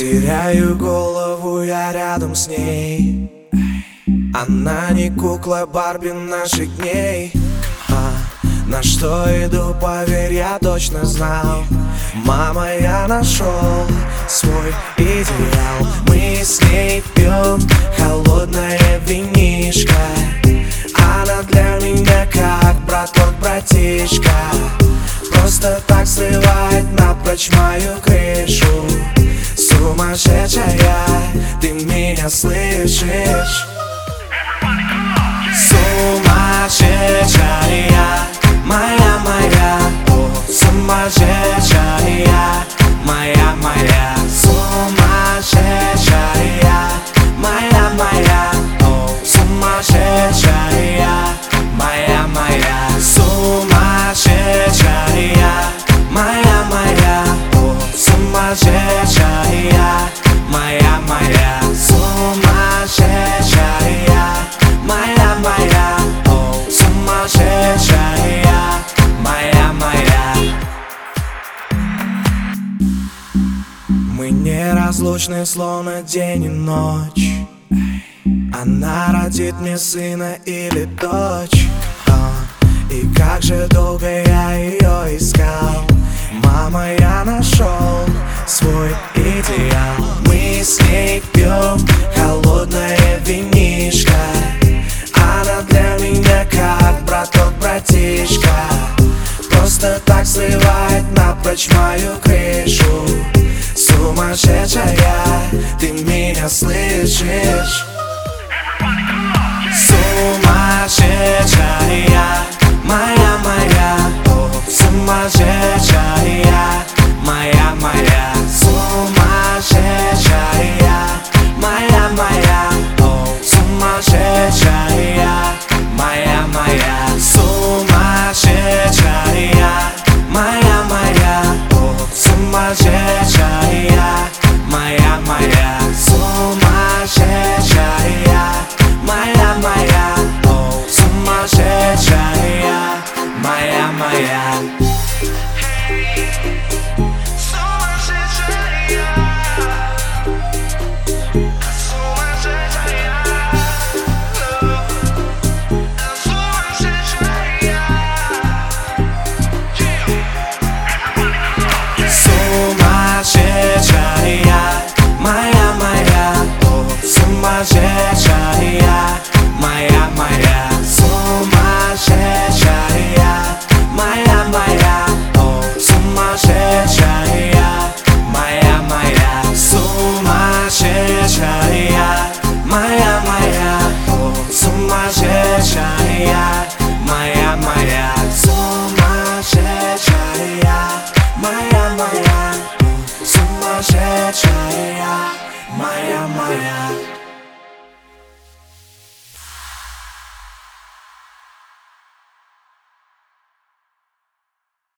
Теряю голову я рядом с ней. Она не кукла Барби наших дней. На что иду, поверь, я точно знал. Мама, я нашел свой идеал. Мы с ней пьем холодное винишко. Она для меня как браток, братишка. Просто так срывает напрочь мою крышу. Сумасшедшая, ты меня слышишь? Сумасшедшая, моя, о, сумасшедшая, моя, сумасшедшая, моя, о, сумасшедшая, моя, сумасшедшая, моя, о, сумасшедшая, моя, сумасшедшая, моя, о, сумасшедшая, моя. Мы неразлучны, словно день и ночь. Она родит мне сына или дочь. И как же долго я ее искал. Мама, я нашел свой идеал. Мы с ней пьем холодное винишко. Она для меня как браток, братишка. Просто так срывает напрочь мою крышу. Сумасшедшая, ты меня слышишь? Сумасшедшая, моя, о, сумасшедшая, моя, сумасшедшая, моя, о, сумасшедшая, моя, сумасшедшая, моя, о, сумасшедшая, моя, сумасшедшая, моя, о, сумасшедшая, моя. Сумасшедшая, моя, о, сумасшедшая, моя, сумасшедшая, моя.